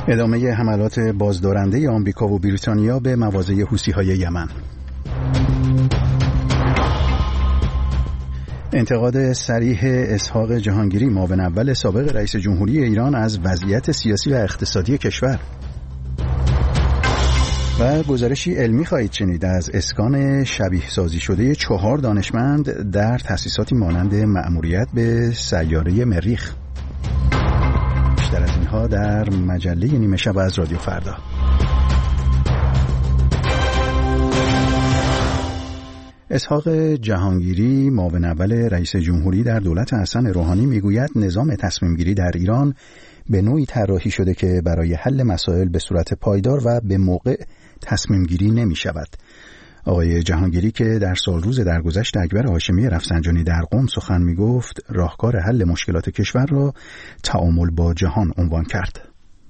ادامه حملات بازدارنده آمریکا و بریتانیا به مواضع حوثی‌های یمن. انتقاد صریح اسحاق جهانگیری معاون اول سابق رئیس جمهوری ایران از وضعیت سیاسی و اقتصادی کشور. و گزارشی علمی خواهید شنید از اسکان شبیه سازی شده 4 دانشمند در تأسیساتی مانند مأموریت به سیاره مریخ. بیشتر از اینها در مجله نیمه شب از رادیو فردا. اسحاق جهانگیری معاون اول رئیس جمهوری در دولت حسن روحانی میگوید نظام تصمیم گیری در ایران به نوعی طراحی شده که برای حل مسائل به صورت پایدار و به موقع تصمیم گیری نمی شود. آقای جهانگیری که در سال روز درگذشت اکبر هاشمی رفسنجانی در قم سخن می گفت راهکار حل مشکلات کشور را تعامل با جهان عنوان کرد.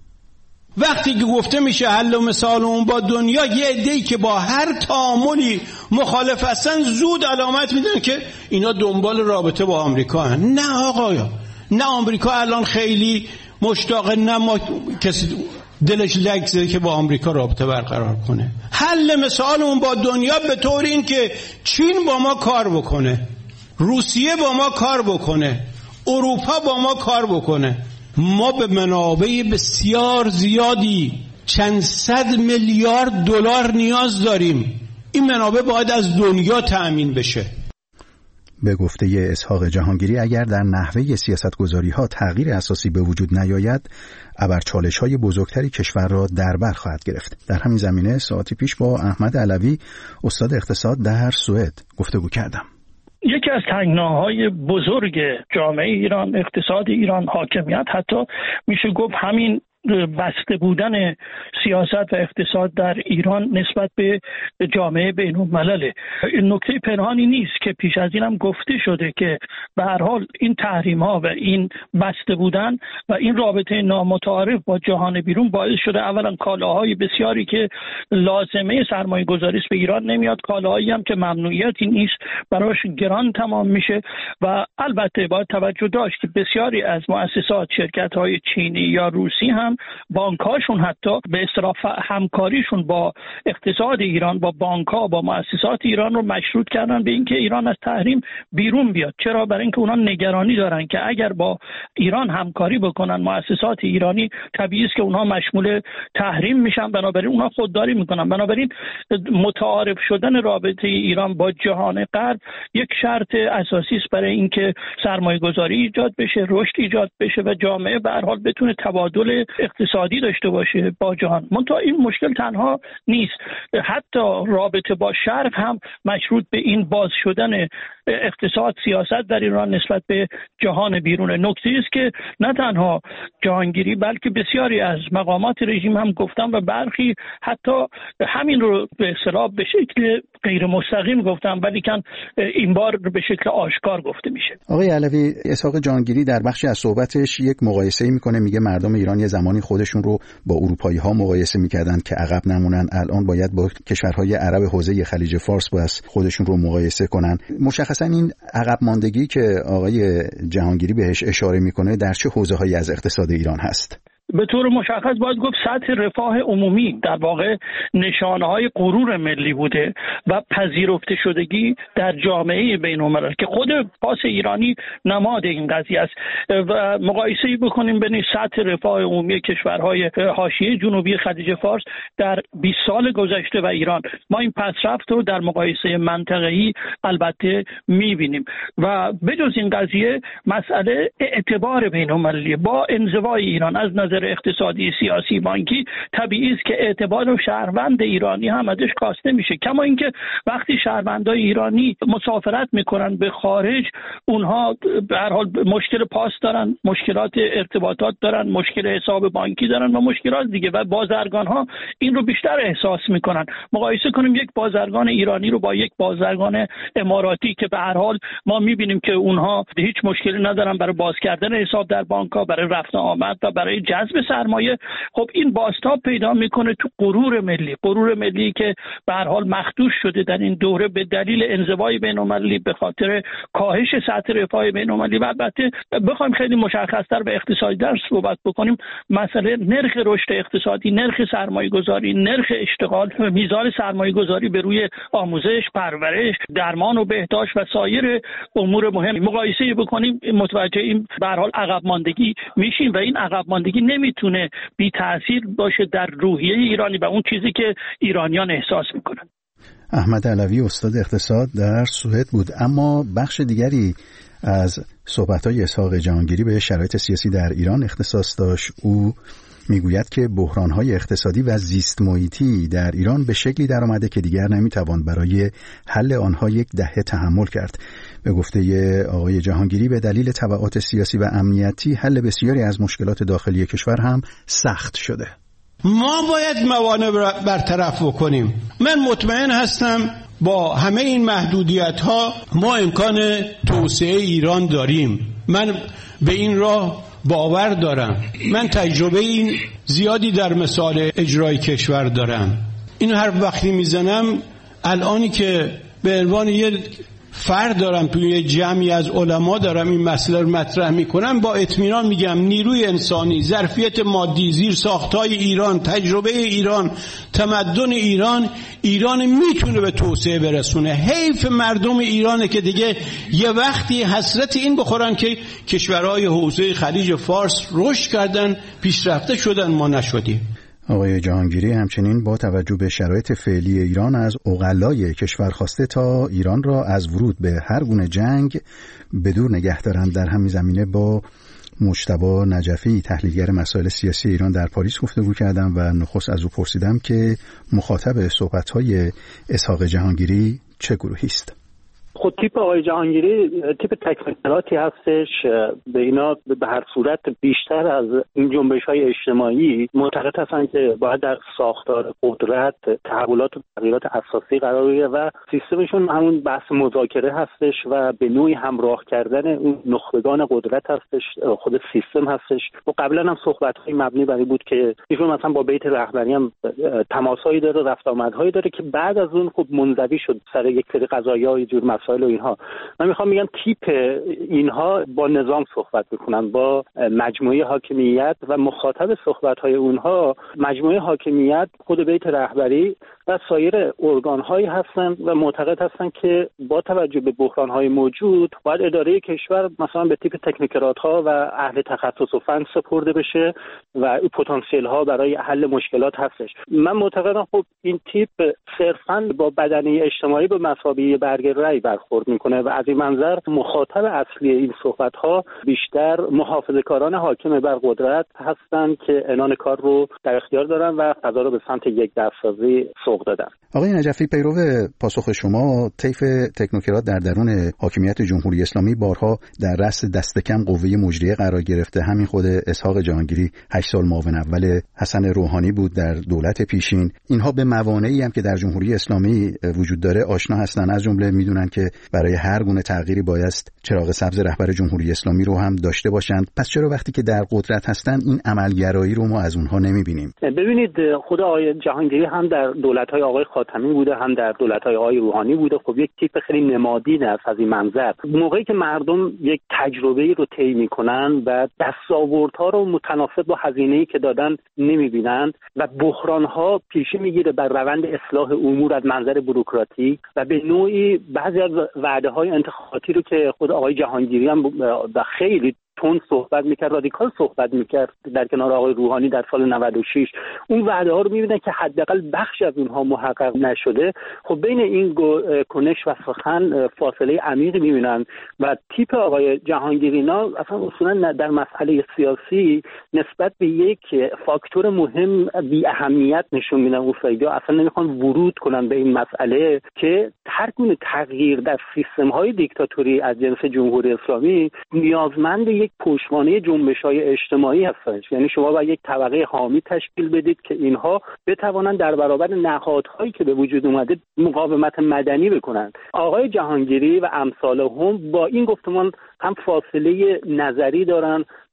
وقتی که گفته میشه حل و مثال اون با دنیا، یه عده‌ای که با هر تعاملی مخالف هستن زود علامت میدن که اینا دنبال رابطه با آمریکا هن. نه آقایا، نه آمریکا الان خیلی مشتاقه، نه ما کسی دلش لگ زده که با آمریکا رابطه برقرار کنه. حل مثال اون با دنیا به طور این که چین با ما کار بکنه، روسیه با ما کار بکنه، اروپا با ما کار بکنه. ما به منابع بسیار زیادی، چند صد میلیارد دلار نیاز داریم. این منابع باید از دنیا تأمین بشه. به گفته اسحاق جهانگیری اگر در نحوه سیاستگذاری‌ها تغییر اساسی به وجود نیاید، ابر چالش‌های بزرگتری کشور را در بر خواهد گرفت. در همین زمینه ساعتی پیش با احمد علوی استاد اقتصاد در سوئد گفتگو کردم. یکی از تنگناهای بزرگ جامعه ایران، اقتصاد ایران، حاکمیت، حتی میشه گفت همین بسته بودن سیاست و اقتصاد در ایران نسبت به جامعه بین‌الملله. این نکته پنهانی نیست که پیش از اینم گفته شده که به هر حال این تحریم‌ها و این بسته بودن و این رابطه نامتعارف با جهان بیرون باعث شده اولا کالاهای بسیاری که لازمه سرمایه‌گذاری به ایران نمیاد، کالاهایی هم که ممنوعیتی نیست براش گران تمام میشه. و البته باید توجه داشت که بسیاری از مؤسسات، شرکت‌های چینی یا روسی هم بانک‌هاشون حتی به اصطلاح همکاریشون با اقتصاد ایران، با بانک‌ها، با مؤسسات ایران رو مشروط کردن به اینکه ایران از تحریم بیرون بیاد. چرا؟ برای اینکه اونها نگرانی دارن که اگر با ایران همکاری بکنن مؤسسات ایرانی، طبیعی است که اونها مشمول تحریم میشن، بنابراین اونها خودداری میکنن. بنابراین متعارف شدن رابطه ایران با جهان غرب یک شرط اساسی است برای اینکه سرمایه‌گذاری ایجاد بشه، رشد ایجاد بشه و جامعه به هر حال بتونه تبادل اقتصادی داشته باشه با جهان. منتها این مشکل تنها نیست، حتی رابطه با شرق هم مشروط به این باز شدن اقتصاد، سیاست در ایران نسبت به جهان بیرون. نکته است که نه تنها جهانگیری بلکه بسیاری از مقامات رژیم هم گفتن و برخی حتی همین رو به اصطلاح به شکل غیر مستقیم گفتن، ولی کن این بار به شکل آشکار گفته میشه. آقای علوی، اسحاق جهانگیری در بخشی از صحبتش یک مقایسه‌ای میکنه، میگه مردم ایران یه زمانی خودشون رو با اروپایی‌ها مقایسه میکردن که عقب نمونن، الان باید با کشورهای عرب حوزه خلیج فارس باید خودشون رو مقایسه کنن. مشخصا این عقب ماندگی که آقای جهانگیری بهش اشاره میکنه در چه حوزه‌هایی از اقتصاد ایران هست؟ به طور مشخص باید گفت سطح رفاه عمومی در واقع نشانه‌های غرور ملی بوده و پذیرفته شدگی در جامعه بین‌الملل که خود پاس ایرانی نماد این قضیه است. و مقایسه‌ای بکنیم بین سطح رفاه عمومی کشورهای حاشیه جنوبی خلیج فارس در 20 سال گذشته و ایران، ما این پسرفت رو در مقایسه منطقه‌ای البته می‌بینیم. و بجز این قضیه مسئله اعتبار بین‌المللی با انزوای ایران از نظر اقتصادی، سیاسی، بانکی، طبیعی است که اعتبار شهروند ایرانی هم ازش کاسته میشه. کما اینکه وقتی شهروندای ایرانی مسافرت میکنن به خارج، اونها به هر حال مشکل پاس دارن، مشکلات ارتباطات دارن، مشکل حساب بانکی دارن و مشکلات دیگه و بازرگان ها این رو بیشتر احساس میکنن. مقایسه کنیم یک بازرگان ایرانی رو با یک بازرگان اماراتی که به هر حال ما میبینیم که اونها هیچ مشکلی ندارن برای باز کردن حساب در بانک ها، برای رفت و آمد و برای جذب جذب سرمایه، خب این بازتاب پیدا میکنه تو غرور ملی که به هر حال مخدوش شده در این دوره به دلیل انزوای بین‌المللی، به خاطر کاهش سطح رفاه بین‌المللی. و البته بخوایم خیلی مشخص‌تر به اقتصادی در صحبت بکنیم، مسئله نرخ رشد اقتصادی، نرخ سرمایه‌گذاری، نرخ اشتغال، میزان سرمایه‌گذاری به روی آموزش، پرورش، درمان و بهداشت و سایر امور مهم مقایسه بکنیم، متوجه این به هر حال عقب ماندگی میشیم و این عقب ماندگی نمیتونه بی تاثیر باشه در روحیه ایرانی و اون چیزی که ایرانیان احساس میکنن. احمد علوی استاد اقتصاد در سوئد بود. اما بخش دیگری از صحبت‌های اسحاق جهانگیری به شرایط سیاسی در ایران اختصاص داشت. او میگوید که بحران‌های اقتصادی و زیست محیطی در ایران به شکلی در آمده که دیگر نمیتوان برای حل آنها یک دهه تحمل کرد. به گفته آقای جهانگیری به دلیل تبعات سیاسی و امنیتی حل بسیاری از مشکلات داخلی کشور هم سخت شده. ما باید موانع برطرف بکنیم. من مطمئن هستم با همه این محدودیت‌ها ما امکان توسعه ایران داریم. من به این راه باور دارم. من تجربه این زیادی در مثال اجرای کشور دارم. این هر وقتی میزنم، الانی که به عنوان یه فرد دارم توی یه جمعی از علما دارم این مسئله رو مطرح میکنم، با اطمینان میگم نیروی انسانی، ظرفیت مادی، زیر ساختای ایران، تجربه ایران، تمدن ایران میتونه به توسعه برسونه. حیف مردم ایرانه که دیگه یه وقتی حسرت این بخورن که کشورهای حوزه خلیج فارس رشد کردن، پیشرفته شدن، ما نشدیم. آقای جهانگیری همچنین با توجه به شرایط فعلی ایران از عقلای کشور خواسته تا ایران را از ورود به هر گونه جنگ بدور نگه دارند. در همین زمینه با مجتبی نجفی تحلیلگر مسائل سیاسی ایران در پاریس گفتگو کردم و نخست از او پرسیدم که مخاطب صحبت‌های اسحاق جهانگیری چه گروهی است. خود تیپ آقای جهانگیری تیپ تکنوکراتی هستش. به اینا به هر صورت بیشتر از این جنبش‌های اجتماعی معتقد هستن که باید در ساختار قدرت تحولات و تغییرات اساسی قرار بگیره و سیستمشون همون بحث مذاکره هستش و به نوعی همراه کردن اون نخبگان قدرت هستش، خود سیستم هستش. و قبلا هم صحبت‌های مبنی بر این بود که ایشون مثلا با بیت رهبری هم تماسایی داره، رفت آمدهایی داره که بعد از اون خب منزوی شد سر یک سری قضايا جور مسائل و اینها. من میخوام بگم تیپ اینها با نظام صحبت میکنن، با مجموعه حاکمیت و مخاطب صحبت‌های اونها مجموعه حاکمیت، خود بیت رهبری و سایر ارگان‌هایی هستند و معتقد هستند که با توجه به بحران‌های موجود باید اداره کشور مثلا به تیپ تکنوکرات‌ها و اهل تخصص و فن سپرده بشه و پتانسیل‌ها برای حل مشکلات هستش. من معتقدم خب این تیپ صرفاً با بدنه اجتماعی به مثابه برگ رأی برخورد میکنه و از این منظر مخاطب اصلی این صحبت‌ها بیشتر محافظه‌کاران حاکم بر قدرت هستند که عنان کار رو در اختیار دارن و قضا رو به سمت یک دستسازی سوق دادن. آقای نجفی، پیرو پاسخ شما، طیف تکنوکرات در درون حاکمیت جمهوری اسلامی بارها در رأس دست کم قوه مجریه قرار گرفته. همین خود اسحاق جهانگیری 8 سال معاون اول حسن روحانی بود در دولت پیشین. اینها به موانعی هم که در جمهوری اسلامی وجود داره آشنا هستن، از جمله میدونن که برای هر گونه تغییری بایست چراغ سبز رهبر جمهوری اسلامی رو هم داشته باشند. پس چرا وقتی که در قدرت هستن این عملگرایی رو ما از اونها نمیبینیم؟ ببینید خود آقای جهانگیری هم در دولت‌های آقای خاتمی بوده، هم در دولت‌های آقای روحانی بوده. خب یک تیپ خیلی نمادین است از این منظر. موقعی که مردم یک تجربه‌ای رو طی می‌کنن و دستاوردها رو متناسب با هزینه‌ای که دادن نمی‌بینن و بحران‌ها پیشی می‌گیره بر روند اصلاح امور از منظر بوروکراتی و به نوعی بعضی از وعده‌های انتخاباتی رو که خود آقای جهانگیری هم خیلی تون صحبت میکرد، رادیکال صحبت میکرد در کنار آقای روحانی در سال 96، اون وعده ها رو میبینن که حداقل بخش از اونها محقق نشده. خب بین این کنش و سخن فاصله عمیقی میبینن و تیپ آقای جهانگیرینا اصلا اصولا در مسئله سیاسی نسبت به یک فاکتور مهم بی اهمیت نشون میدن. اصلا اصلا نمیخوان ورود کنن به این مسئله که هر گونه تغییر در سیستم های دیکتاتوری از جنس جمهوری اسلامی نیازمند یک پشتوانه جنبش‌های اجتماعی هستش. یعنی شما باید یک طبقه حامی تشکیل بدید که اینها بتوانن در برابر نهادهایی که به وجود اومده مقاومت مدنی بکنن. آقای جهانگیری و امثال هم با این گفتمان هم فاصله نظری دارن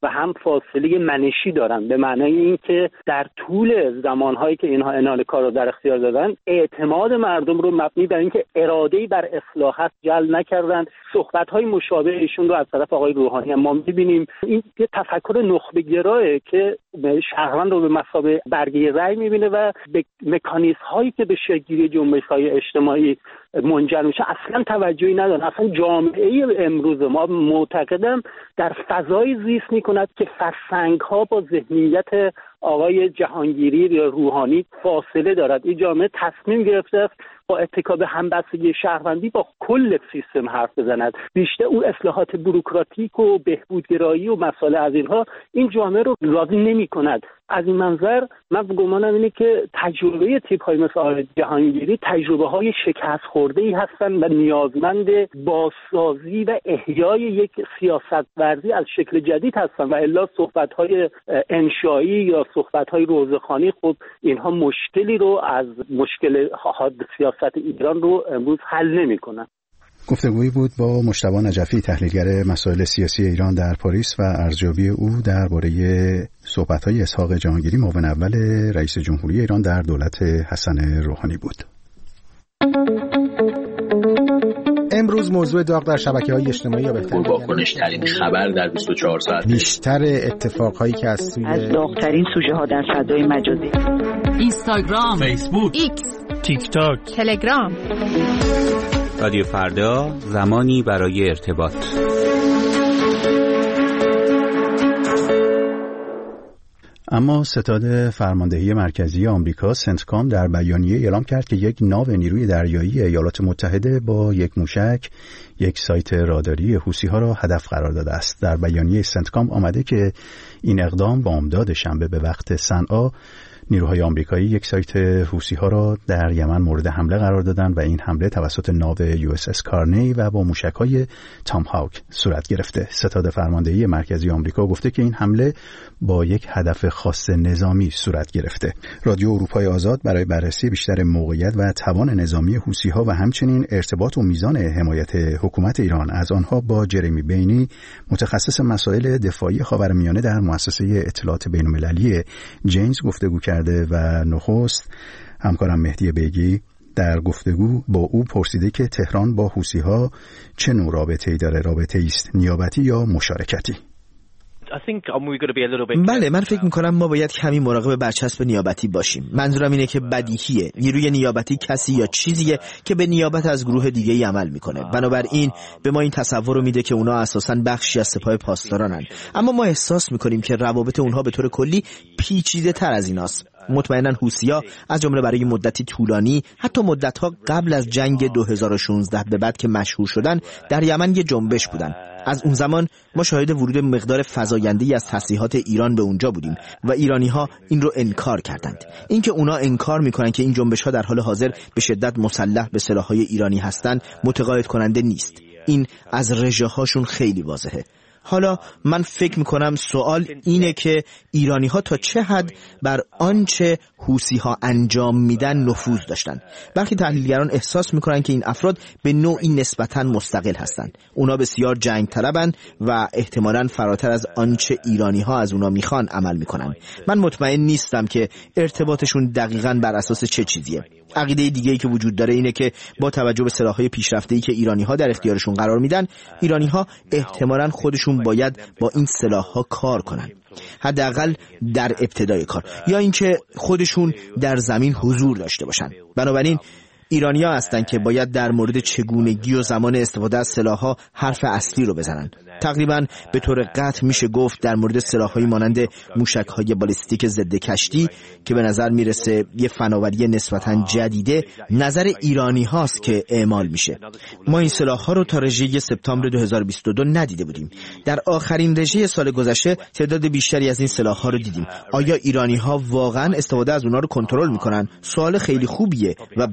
و هم فاصله منشی دارن، به معنای اینکه در طول زمانهایی که اینها عنان کار رو در اختیار دادن اعتماد مردم رو مبنی بر اینکه اراده‌ای بر اصلاحات جلب نکردن. صحبت‌های مشابه ایشون رو از طرف آقای روحانی هم ما می‌بینیم. این یه تفکر نخبه‌گرایه که شهروند رو به مثابه برگه رأی می‌بینه و به مکانیزم‌هایی که به شکل‌گیری جنبش‌های اجتماعی منجر میشه اصلا توجهی نداره. اصلا جامعه امروز ما معتقدم در فضای زیست می‌کند که فرسنگ‌ها با ذهنیت آقای جهانگیری یا روحانی فاصله دارد. این جامعه تصمیم گرفته است با اتکا به همبستگی شهروندی با کل سیستم حرف بزند. بیشتر اون اصلاحات بوروکراتیک و بهبودگرایی و مسائل از اینها این جامعه رو راضی نمی‌کند. از این منظر من گمانم اینه که تجربه تیپ‌های مثل آقای جهانگیری تجربه‌های شکست خورده‌ای هستند و نیازمند بازسازی و احیای یک سیاست‌ورزی از شکل جدید هستند و الا صحبت‌های انشایی یا صحبت‌های روزخوانی خب اینها مشکلی رو از مشکل سیاست ایران رو امروز حل نمی‌کنن. گفتگویی بود با مجتبی نجفی، تحلیلگر مسائل سیاسی ایران در پاریس و ارزیابی او درباره صحبت‌های اسحاق جهانگیری معاون اول رئیس جمهوری ایران در دولت حسن روحانی بود. امروز موضوع داغ در شبکه‌های اجتماعی یا بهتر پرواکنش‌ترین خبر در 24 ساعت، بیشتر اتفاقهایی که از داغ‌ترین سوژه‌ها در فضای مجازی، اینستاگرام، فیسبوک، ایکس، تیک تاک، تلگرام. رادیو فردا، زمانی برای ارتباط. اما ستاد فرماندهی مرکزی آمریکا سنتکام در بیانیه اعلام کرد که یک ناو نیروی دریایی ایالات متحده با یک موشک یک سایت راداری حوثی‌ها را هدف قرار داده است. در بیانیه سنتکام آمده که این اقدام بامداد شنبه به وقت صنعا نیروهای آمریکایی یک سایت حوثی‌ها را در یمن مورد حمله قرار دادند و این حمله توسط ناو USS کارنی و با موشک‌های تامهاوک صورت گرفته. ستاد فرماندهی مرکزی آمریکا گفته که این حمله با یک هدف خاص نظامی صورت گرفته. رادیو اروپای آزاد برای بررسی بیشتر موقعیت و توان نظامی حوثی‌ها و همچنین ارتباط و میزان حمایت حکومت ایران از آنها با جرمی بینی، متخصص مسائل دفاعی خاورمیانه در مؤسسه اطلاعات بین‌المللی جیمز گفتگو کرده و نخست همکارم مهدی بیگی در گفتگو با او پرسیده که تهران با حوثی‌ها چه نوع رابطه‌ای داره، رابطه‌ای است نیابتی یا مشارکتی؟ بله، من فکر میکنم ما باید کمی مراقب برچسب نیابتی باشیم. منظورم اینه که بدیهیه نیروی نیابتی کسی یا چیزیه که به نیابت از گروه دیگه‌ای عمل میکنه. بنابراین به ما این تصور رو میده که اونا اساساً بخشی از سپاه پاسدارانن، اما ما احساس میکنیم که روابط اونها به طور کلی پیچیده تر از ایناست. مطمئناً حوثی‌ها از جمله برای مدتی طولانی، حتی مدت‌ها قبل از جنگ 2016 به بعد که مشهور شدن، در یمن یه جنبش بودن. از اون زمان ما شاهد ورود مقدار فزاینده‌ای از تسلیحات ایران به اونجا بودیم و ایرانی‌ها این رو انکار کردند. اینکه اونا انکار میکنن که این جنبش‌ها در حال حاضر به شدت مسلح به سلاح‌های ایرانی هستند متقاعد کننده نیست. این از رژه‌هاشون خیلی واضحه. حالا من فکر میکنم سوال اینه که ایرانی‌ها تا چه حد بر آنچه حوثی‌ها انجام میدن نفوذ داشتن. برخی تحلیلگران احساس میکنن که این افراد به نوعی نسبتاً مستقل هستند. اونا بسیار جنگ طلبند و احتمالاً فراتر از آنچه ایرانی‌ها از اونا میخوان عمل میکنن. من مطمئن نیستم که ارتباطشون دقیقاً بر اساس چه چیزیه. عقیده دیگه‌ای که وجود داره اینه که با توجه به سلاح‌های پیشرفته‌ای که ایرانی‌ها در اختیارشون قرار میدن، ایرانی‌ها احتمالاً خودشون باید با این سلاح‌ها کار کنن، حداقل در ابتدای کار، یا اینکه خودشون در زمین حضور داشته باشن. بنابراین ایرانی‌ها هستن که باید در مورد چگونگی و زمان استفاده از سلاح‌ها حرف اصلی رو بزنن. تقریباً به طور قطع میشه گفت در مورد سلاح‌های مانند موشک‌های بالیستیک ضد کشتی که به نظر میرسه یه فناوری نسبتاً جدیده، نظر ایرانی‌هاست که اعمال میشه. ما این سلاح‌ها رو تا رژه سپتامبر 2022 ندیده بودیم. در آخرین رژه سال گذشته تعداد بیشتری از این سلاح‌ها رو دیدیم. آیا ایرانی‌ها واقعاً استفاده از اونها رو کنترل میکنن؟ سوال خیلی خوبیه و بعد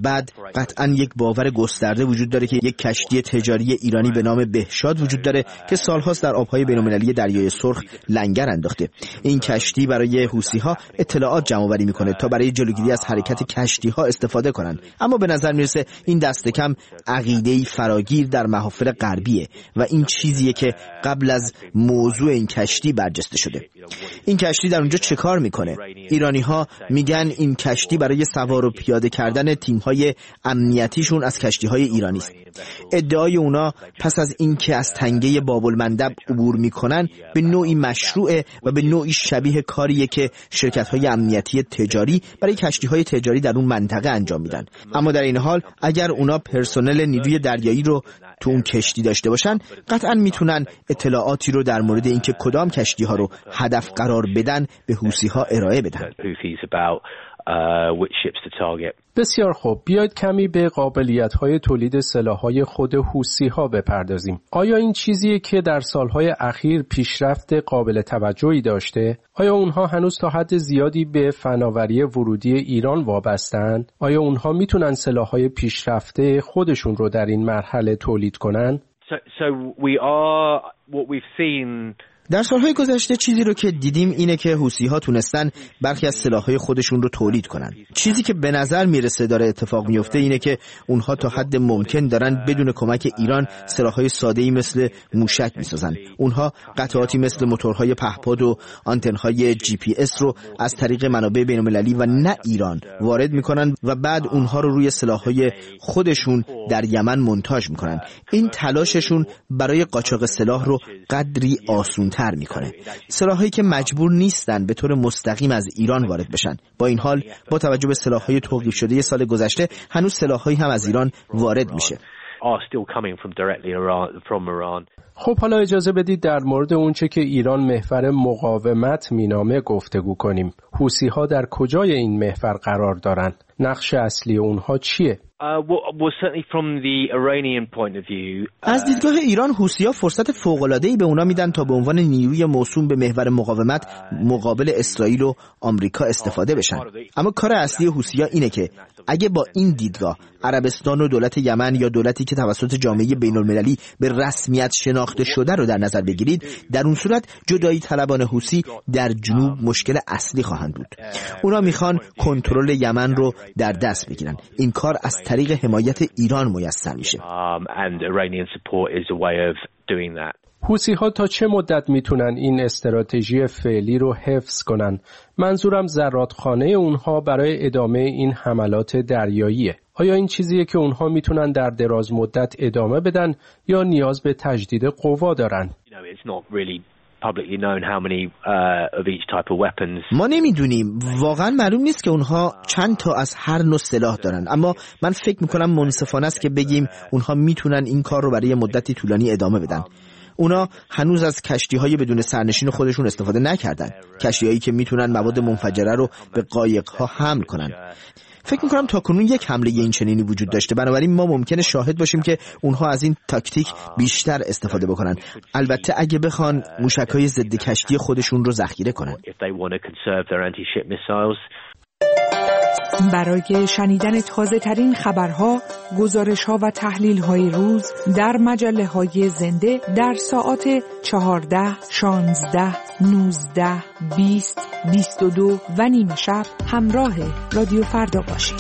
قطعاً یک باور گسترده وجود داره که یک کشتی تجاری ایرانی به نام بهشاد وجود داره که سالهاست در آبهای بین‌المللی دریای سرخ لنگر انداخته. این کشتی برای حوثی‌ها اطلاعات جمع‌آوری می‌کنه تا برای جلوگیری از حرکت کشتی‌ها استفاده کنن. اما به نظر میرسه این دست کم عقیده‌ای فراگیر در محافل غربیه و این چیزیه که قبل از موضوع این کشتی برجسته شده. این کشتی در اونجا چه کار میکنه؟ ایرانی‌ها میگن این کشتی برای سوار و پیاده کردن تیم‌های امنیتیشون از کشتی‌های ایرانی است. ادعای اونا پس از اینکه از تنگه باب‌المندب عبور میکنن به نوعی مشروعه و به نوعی شبیه کاریه که شرکت‌های امنیتی تجاری برای کشتی‌های تجاری در اون منطقه انجام میدن. اما در این حال اگر اونا پرسنل نیروی دریایی رو تو اون کشتی داشته باشن، قطعاً میتونن اطلاعاتی رو در مورد اینکه کدام کشتی‌ها رو هدف قرار بدن به حوثی‌ها ارائه بدن. بسیار خوب، بیاید کمی به قابلیت‌های تولید سلاح‌های خود حوثی‌ها بپردازیم. آیا این چیزیه که در سالهای اخیر پیشرفت قابل توجهی داشته؟ آیا اونها هنوز تا حد زیادی به فناوری ورودی ایران وابستن؟ آیا اونها میتونن سلاح‌های پیشرفته خودشون رو در این مرحله تولید کنن؟ در سالهای گذشته چیزی رو که دیدیم اینه که حوثی‌ها تونستن برخی از سلاح‌های خودشون رو تولید کنن. چیزی که به نظر میرسه داره اتفاق میفته اینه که اونها تا حد ممکن دارن بدون کمک ایران سلاح‌های ساده‌ای مثل موشک میسازن. اونها قطعاتی مثل موتورهای پهپاد و آنتن‌های GPS رو از طریق منابع بین‌المللی و نه ایران وارد میکنن و بعد اونها رو روی سلاح‌های خودشون در یمن مونتاژ میکنن. این تلاششون برای قاچاق سلاح رو قدری آسون‌تر میکنه. سلاحایی که مجبور نیستن به طور مستقیم از ایران وارد بشن. با این حال با توجه به سلاح‌های توقیف شده سال گذشته هنوز سلاح‌هایی هم از ایران وارد میشه. خب حالا اجازه بدید در مورد اونچه که ایران محور مقاومت مینامه گفتگو کنیم. حوثی‌ها در کجای این محور قرار دارن؟ نقش اصلی اونها چیه؟ از دیدگاه ایران حوثی‌ها فرصت فوق‌العاده‌ای به اونا میدن تا به عنوان نیروی موسوم به محور مقاومت مقابل اسرائیل و آمریکا استفاده بشن. اما کار اصلی حوثی‌ها اینه که اگه با این دیدگاه عربستان و دولت یمن یا دولتی که توسط جامعه بین‌المللی به رسمیت شناخته شده رو در نظر بگیرید، در اون صورت جدایی طلبان حوثی در جنوب مشکل اصلی خواهند بود. اونا میخوان کنترل یمن رو در دست بگیرن. این کار از طریق حمایت ایران میسر میشه. حوثی‌ها تا چه مدت میتونن این استراتژی فعلی رو حفظ کنن؟ منظورم زرادخانه اونها برای ادامه این حملات دریاییه. آیا این چیزیه که اونها میتونن در دراز مدت ادامه بدن یا نیاز به تجدید قوا دارن؟ ما نمیدونیم، واقعا معلوم نیست که اونها چند تا از هر نوع سلاح دارن، اما من فکر میکنم منصفانه است که بگیم اونها میتونن این کار رو برای مدتی طولانی ادامه بدن. اونا هنوز از کشتی‌های بدون سرنشین خودشون استفاده نکردن، کشتی‌هایی که میتونن مواد منفجره رو به قایق‌ها حمل کنن. فکر میکنم تاکنون یک حمله این چنینی وجود داشته، بنابراین ما ممکنه شاهد باشیم که اونها از این تاکتیک بیشتر استفاده بکنن، البته اگه بخوان موشک‌های ضد کشتی خودشون رو ذخیره کنن. برای شنیدن تازه ترین خبرها، گزارش‌ها و تحلیل‌های روز در مجله‌های زنده در ساعات 14, 16, 19, 20, 22 و نیم شب همراه رادیو فردا باشید.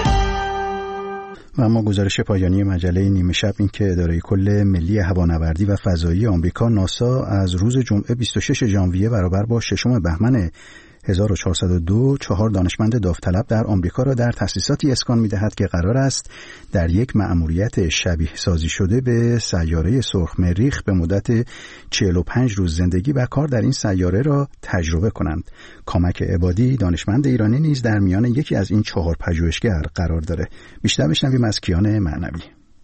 و اما گزارش پایانی مجله نیمه شب این که اداره کل ملی هوانوردی و فضایی آمریکا ناسا از روز جمعه 26 ژانویه برابر با 6 بهمن 1402 4 دانشمند داوطلب در آمریکا را در تأسیساتی اسکان می‌دهد که قرار است در یک مأموریت شبیه سازی شده به سیاره سرخ مریخ به مدت 45 روز زندگی و کار در این سیاره را تجربه کنند. کامک عبادی دانشمند ایرانی نیز در میان یکی از این 4 پژوهشگر قرار داره. بیشتر بشنویم از کیان معنوی.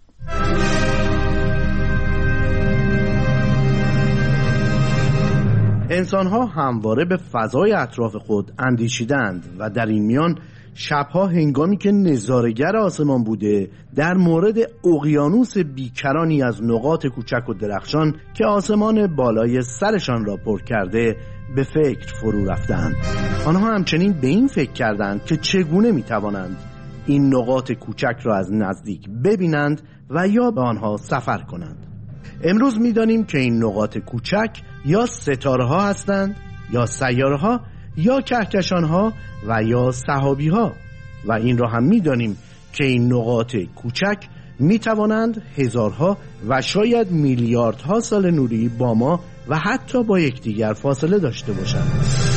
انسان‌ها همواره به فضای اطراف خود اندیشیدند و در این میان شبها هنگامی که نظاره‌گر آسمان بوده در مورد اقیانوس بیکرانی از نقاط کوچک و درخشان که آسمان بالای سرشان را پر کرده به فکر فرو رفتند. آنها همچنین به این فکر کردند که چگونه می‌توانند این نقاط کوچک را از نزدیک ببینند و یا به آنها سفر کنند. امروز می‌دانیم که این نقاط کوچک یا ستاره‌ها هستند، یا سیاره‌ها، یا کهکشان‌ها و یا سحابی‌ها، و این را هم می‌دانیم که این نقاط کوچک می‌توانند هزارها و شاید میلیاردها سال نوری با ما و حتی با یکدیگر فاصله داشته باشند.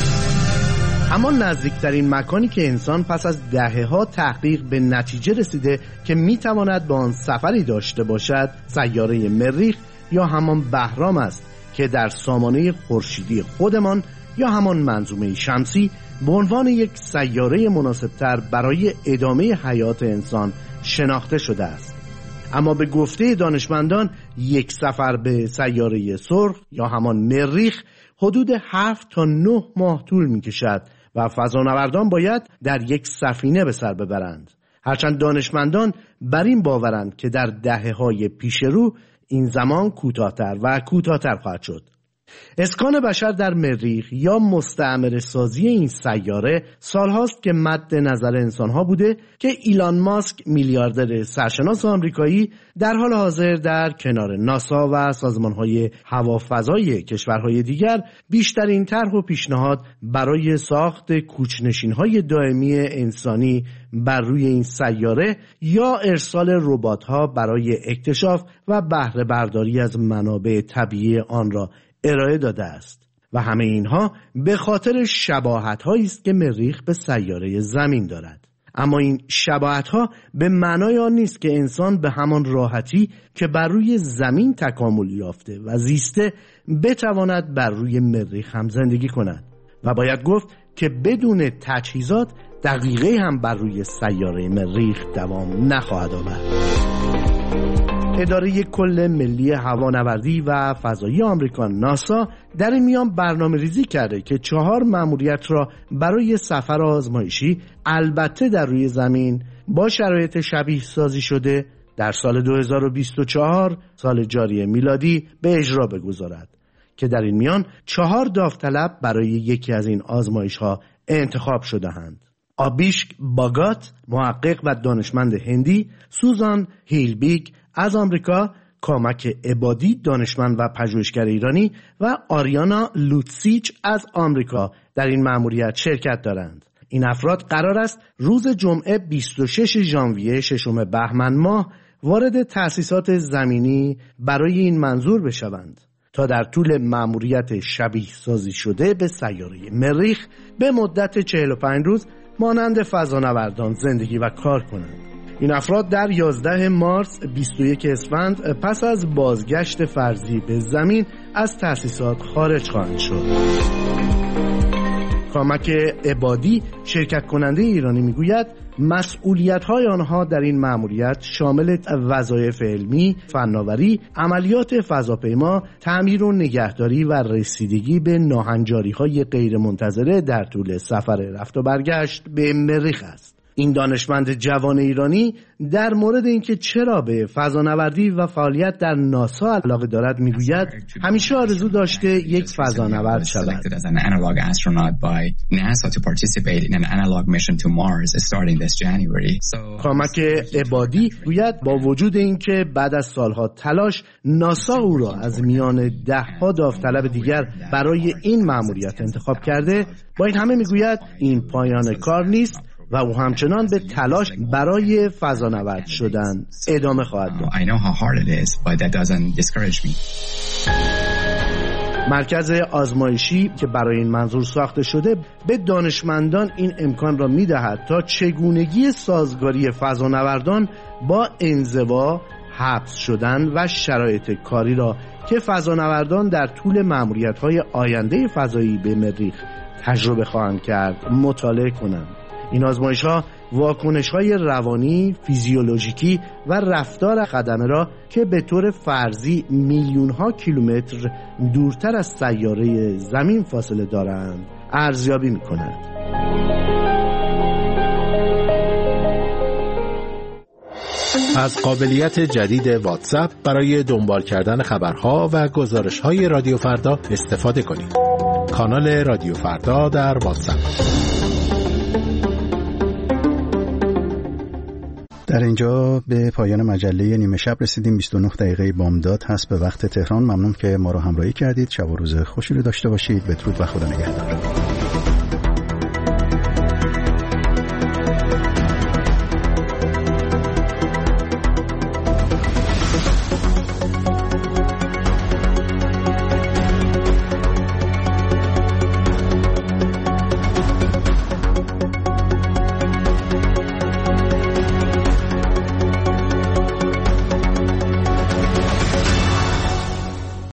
اما نزدیکترین مکانی که انسان پس از دهه‌ها تحقیق به نتیجه رسیده که می‌تواند به آن سفری داشته باشد، سیاره مریخ یا همان بهرام است که در سامانه خورشیدی خودمان یا همان منظومه شمسی به عنوان یک سیاره مناسبتر برای ادامه حیات انسان شناخته شده است. اما به گفته دانشمندان یک سفر به سیاره سرخ یا همان مریخ حدود 7 تا 9 ماه طول می کشد و فضانوردان باید در یک سفینه به سر ببرند. هرچند دانشمندان بر این باورند که در دهه‌های پیش رو این زمان کوتاه‌تر و کوتاه‌تر خواهد شد. اسکان بشر در مریخ یا مستعمره سازی این سیاره سالهاست که مد نظر انسانها بوده که ایلان ماسک میلیاردر سرشناس آمریکایی در حال حاضر در کنار ناسا و سازمانهای هوافضای کشورهای دیگر بیشترین طرح و پیشنهاد برای ساخت کوچ‌نشین‌های دائمی انسانی بر روی این سیاره یا ارسال ربات‌ها برای اکتشاف و بهره برداری از منابع طبیعی آن را ارائه داده است و همه اینها به خاطر شباهت‌هایی است که مریخ به سیاره زمین دارد. اما این شباهت‌ها به معنای آن نیست که انسان به همان راحتی که بر روی زمین تکامل یافته و زیسته بتواند بر روی مریخ هم زندگی کند و باید گفت که بدون تجهیزات دقیقه هم بر روی سیاره مریخ دوام نخواهد آورد. اداره کل ملی هوانوردی و فضایی آمریکا ناسا در این میان برنامه ریزی کرده که 4 مأموریت را برای سفر آزمایشی البته در روی زمین با شرایط شبیه سازی شده در سال 2024 سال جاری میلادی به اجرا بگذارد که در این میان 4 داوطلب برای یکی از این آزمایش‌ها انتخاب شده‌اند. آبیشک باگات، محقق و دانشمند هندی، سوزان هیلبیگ از آمریکا، کامک عبادی، دانشمند و پژوهشگر ایرانی و آریانا لوتسیچ از آمریکا در این مأموریت شرکت دارند. این افراد قرار است روز جمعه 26 ژانویه 6 بهمن ماه وارد تأسیسات زمینی برای این منظور بشوند تا در طول مأموریت شبیه سازی شده به سیاره مریخ به مدت 45 روز مانند فضانوردان زندگی و کار کنند. این افراد در 11 مارس 21 اسفند پس از بازگشت فرضی به زمین از تأسیسات خارج خواهند شد. کامک عبادی، شرکت کننده ایرانی، میگوید مسئولیت‌های آنها در این مأموریت شامل وظایف علمی، فناوری، عملیات فضاپیما، تعمیر و نگهداری و رسیدگی به ناهنجاری‌های غیرمنتظره در طول سفر رفت و برگشت به مریخ است. این دانشمند جوان ایرانی در مورد اینکه چرا به فضانوردی و فعالیت در ناسا علاقه دارد میگوید همیشه آرزو داشته یک فضانورد شود. کامک عبادی گوید با وجود اینکه بعد از سالها تلاش ناسا او را از میان 10 داوطلب دیگر برای این مأموریت انتخاب کرده، با این همه میگوید این پایان کار نیست و او همچنان به تلاش برای فضانورد شدن ادامه خواهد داد. مرکز آزمایشی که برای این منظور ساخته شده به دانشمندان این امکان را می‌دهد تا چگونگی سازگاری فضانوردان با انزوا، حبس شدن و شرایط کاری را که فضانوردان در طول مأموریت‌های آینده فضایی به مریخ تجربه خواهند کرد مطالعه کنند. این آزمایش‌ها واکنش‌های روانی، فیزیولوژیکی و رفتار خدمه را که به طور فرضی میلیون‌ها کیلومتر دورتر از سیاره زمین فاصله دارند، ارزیابی می‌کنند. از قابلیت جدید واتساپ برای دنبال کردن خبرها و گزارش‌های رادیو فردا استفاده کنید. کانال رادیو فردا در واتساپ. در اینجا به پایان مجله نیمه شب رسیدیم. 29 دقیقه بامداد هست به وقت تهران. ممنون که ما رو همراهی کردید. شب و روز خوشی رو داشته باشید. بدرود و خدا نگهدار.